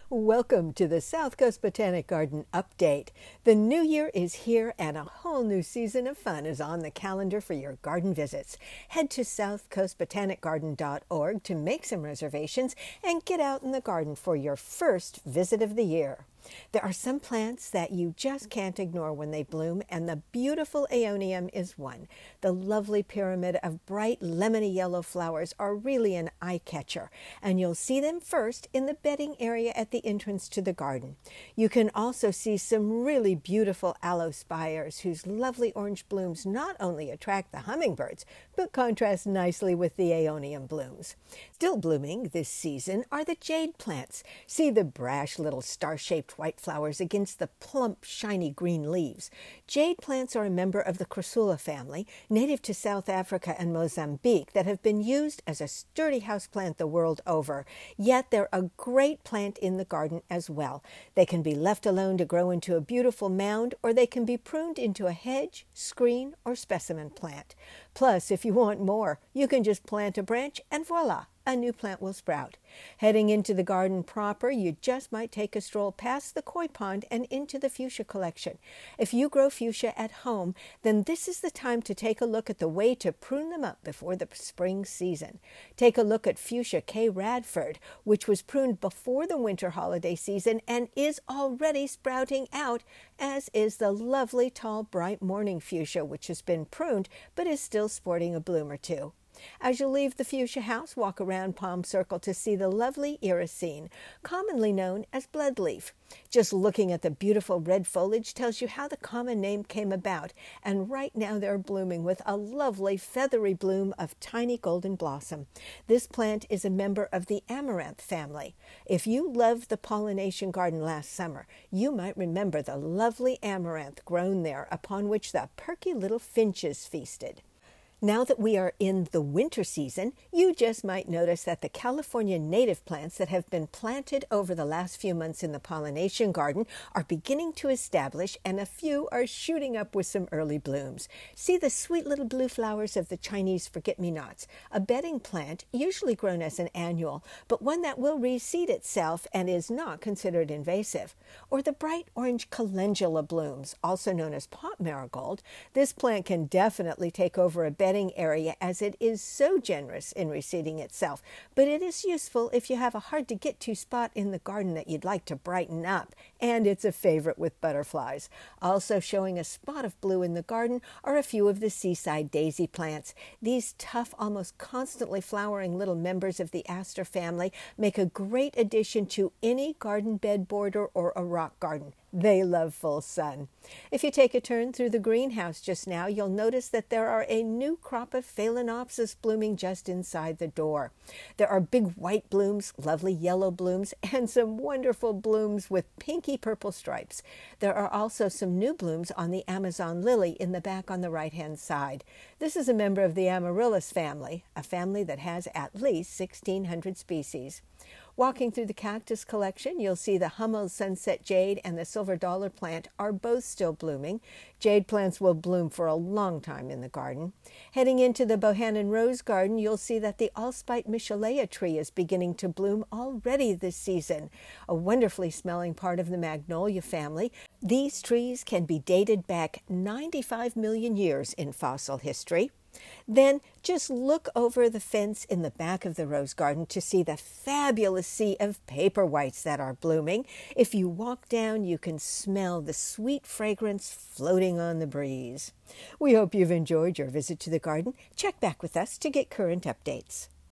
Welcome to the South Coast Botanic Garden Update. The new year is here and a whole new season of fun is on the calendar for your garden visits. Head to southcoastbotanicgarden.org to make some reservations and get out in the garden for your first visit of the year. There are some plants that you just can't ignore when they bloom, and the beautiful Aeonium is one. The lovely pyramid of bright lemony yellow flowers are really an eye-catcher, and you'll see them first in the bedding area at the entrance to the garden. You can also see some really beautiful aloe spires whose lovely orange blooms not only attract the hummingbirds, but contrast nicely with the Aeonium blooms. Still blooming this season are the jade plants. See the brash little star-shaped white flowers against the plump, shiny green leaves. Jade plants are a member of the Crassula family, native to South Africa and Mozambique, that have been used as a sturdy houseplant the world over. Yet they're a great plant in the garden as well. They can be left alone to grow into a beautiful mound, or they can be pruned into a hedge, screen, or specimen plant. Plus, if you want more, you can just plant a branch and voila! A new plant will sprout. Heading into the garden proper, you just might take a stroll past the koi pond and into the fuchsia collection. If you grow fuchsia at home, then this is the time to take a look at the way to prune them up before the spring season. Take a look at Fuchsia K. Radford, which was pruned before the winter holiday season and is already sprouting out, as is the lovely tall bright morning fuchsia, which has been pruned but is still sporting a bloom or two. As you leave the fuchsia house, walk around Palm Circle to see the lovely irisine, commonly known as bloodleaf. Just looking at the beautiful red foliage tells you how the common name came about, and right now they're blooming with a lovely feathery bloom of tiny golden blossom. This plant is a member of the amaranth family. If you loved the pollination garden last summer, you might remember the lovely amaranth grown there upon which the perky little finches feasted. Now that we are in the winter season, you just might notice that the California native plants that have been planted over the last few months in the pollination garden are beginning to establish, and a few are shooting up with some early blooms. See the sweet little blue flowers of the Chinese forget-me-nots, a bedding plant usually grown as an annual, but one that will reseed itself and is not considered invasive. Or the bright orange calendula blooms, also known as pot marigold. This plant can definitely take over a bedding area as it is so generous in reseeding itself, but it is useful if you have a hard to get to spot in the garden that you'd like to brighten up, and it's a favorite with butterflies. Also showing a spot of blue in the garden are a few of the seaside daisy plants. These tough, almost constantly flowering little members of the aster family make a great addition to any garden bed border or a rock garden. They love full sun. If you take a turn through the greenhouse just now, you'll notice that there are a new crop of Phalaenopsis blooming just inside the door. There are big white blooms, lovely yellow blooms, and some wonderful blooms with pinky purple stripes. There are also some new blooms on the Amazon lily in the back on the right-hand side. This is a member of the Amaryllis family, a family that has at least 1,600 species. Walking through the cactus collection, you'll see the Hummel sunset jade and the silver dollar plant are both still blooming. Jade plants will bloom for a long time in the garden. Heading into the Bohannan rose garden, you'll see that the allspite Michelia tree is beginning to bloom already this season, a wonderfully smelling part of the magnolia family. These trees can be dated back 95 million years in fossil history. Then just look over the fence in the back of the rose garden to see the fabulous sea of paper whites that are blooming. If you walk down, you can smell the sweet fragrance floating on the breeze. We hope you've enjoyed your visit to the garden. Check back with us to get current updates.